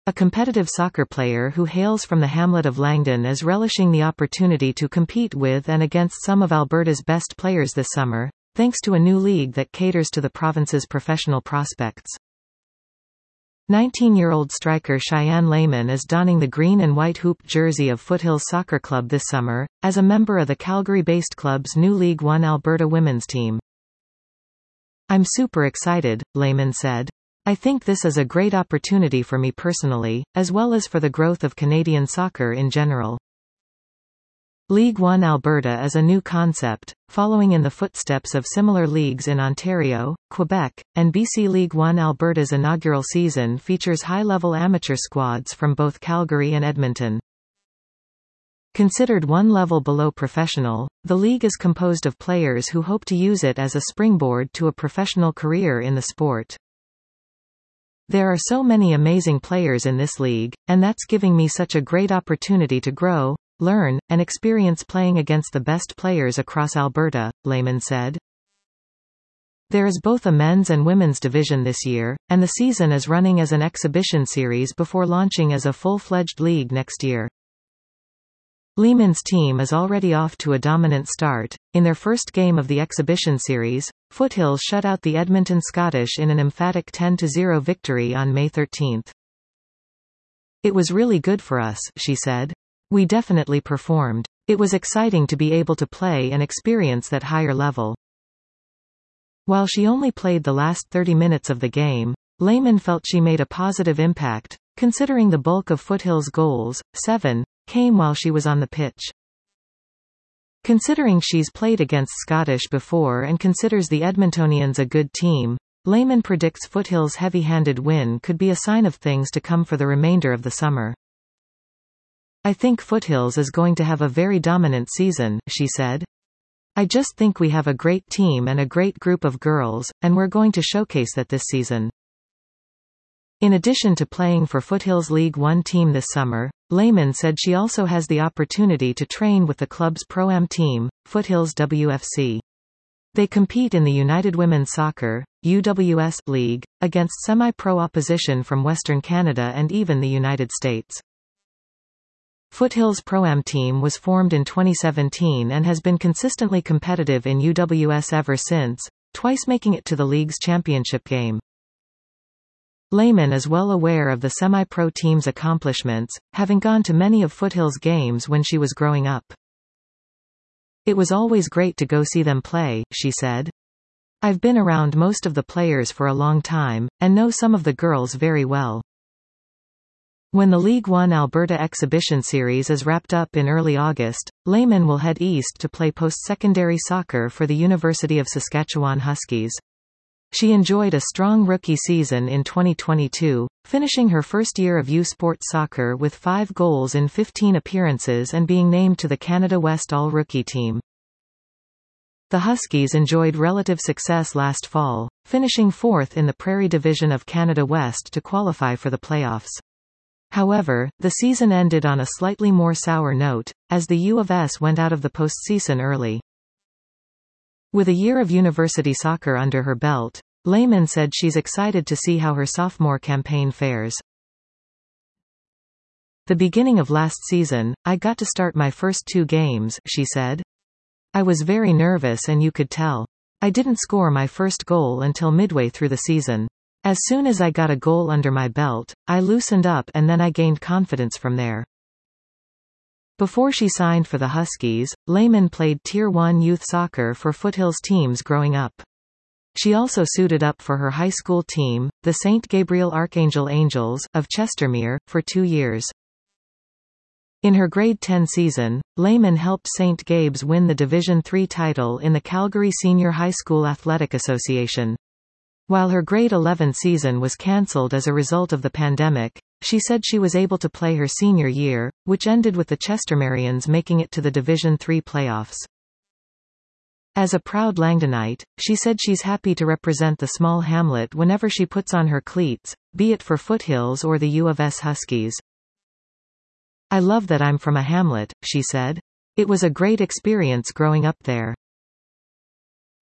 A competitive soccer player who hails from the hamlet of Langdon is relishing the opportunity to compete with and against some of Alberta's best players this summer, thanks to a new league that caters to the province's professional prospects. 19-year-old striker Cheyenne Lehman is donning the green and white hooped jersey of Foothills Soccer Club this summer, as a member of the Calgary-based club's new League One Alberta women's team. "I'm super excited," Lehman said. "I think this is a great opportunity for me personally, as well as for the growth of Canadian soccer in general." League One Alberta is a new concept, following in the footsteps of similar leagues in Ontario, Quebec, and BC. League One Alberta's inaugural season features high-level amateur squads from both Calgary and Edmonton. Considered one level below professional, the league is composed of players who hope to use it as a springboard to a professional career in the sport. "There are so many amazing players in this league, and that's giving me such a great opportunity to grow, learn, and experience playing against the best players across Alberta," Lehman said. There is both a men's and women's division this year, and the season is running as an exhibition series before launching as a full-fledged league next year. Lehman's team is already off to a dominant start. In their first game of the exhibition series, Foothills shut out the Edmonton Scottish in an emphatic 10-0 victory on May 13. "It was really good for us," she said. "We definitely performed. It was exciting to be able to play and experience that higher level." While she only played the last 30 minutes of the game, Lehman felt she made a positive impact, considering the bulk of Foothills' goals, 7, came while she was on the pitch. Considering she's played against Scottish before and considers the Edmontonians a good team, Lehman predicts Foothills' heavy-handed win could be a sign of things to come for the remainder of the summer. "I think Foothills is going to have a very dominant season," she said. "I just think we have a great team and a great group of girls, and we're going to showcase that this season." In addition to playing for Foothills League One team this summer, Lehman said she also has the opportunity to train with the club's Pro-Am team, Foothills WFC. They compete in the United Women's Soccer (UWS) League, against semi-pro opposition from Western Canada and even the United States. Foothills Pro-Am team was formed in 2017 and has been consistently competitive in UWS ever since, twice making it to the league's championship game. Lehman is well aware of the semi-pro team's accomplishments, having gone to many of Foothills' games when she was growing up. "It was always great to go see them play," she said. "I've been around most of the players for a long time, and know some of the girls very well." When the League One Alberta exhibition series is wrapped up in early August, Lehman will head east to play post-secondary soccer for the University of Saskatchewan Huskies. She enjoyed a strong rookie season in 2022, finishing her first year of U Sports soccer with 5 goals in 15 appearances and being named to the Canada West All-Rookie team. The Huskies enjoyed relative success last fall, finishing 4th in the Prairie Division of Canada West to qualify for the playoffs. However, the season ended on a slightly more sour note, as the U of S went out of the postseason early. With a year of university soccer under her belt, Lehman said she's excited to see how her sophomore campaign fares. "The beginning of last season, I got to start my first 2 games," she said. "I was very nervous and you could tell. I didn't score my first goal until midway through the season. As soon as I got a goal under my belt, I loosened up and then I gained confidence from there." Before she signed for the Huskies, Lehman played Tier 1 youth soccer for Foothills teams growing up. She also suited up for her high school team, the St. Gabriel Archangel Angels, of Chestermere, for 2 years. In her grade 10 season, Lehman helped St. Gabe's win the Division III title in the Calgary Senior High School Athletic Association. While her grade 11 season was cancelled as a result of the pandemic, she said she was able to play her senior year, which ended with the Chestermerians making it to the Division III playoffs. As a proud Langdonite, she said she's happy to represent the small hamlet whenever she puts on her cleats, be it for Foothills or the U of S Huskies. "I love that I'm from a hamlet," she said. "It was a great experience growing up there.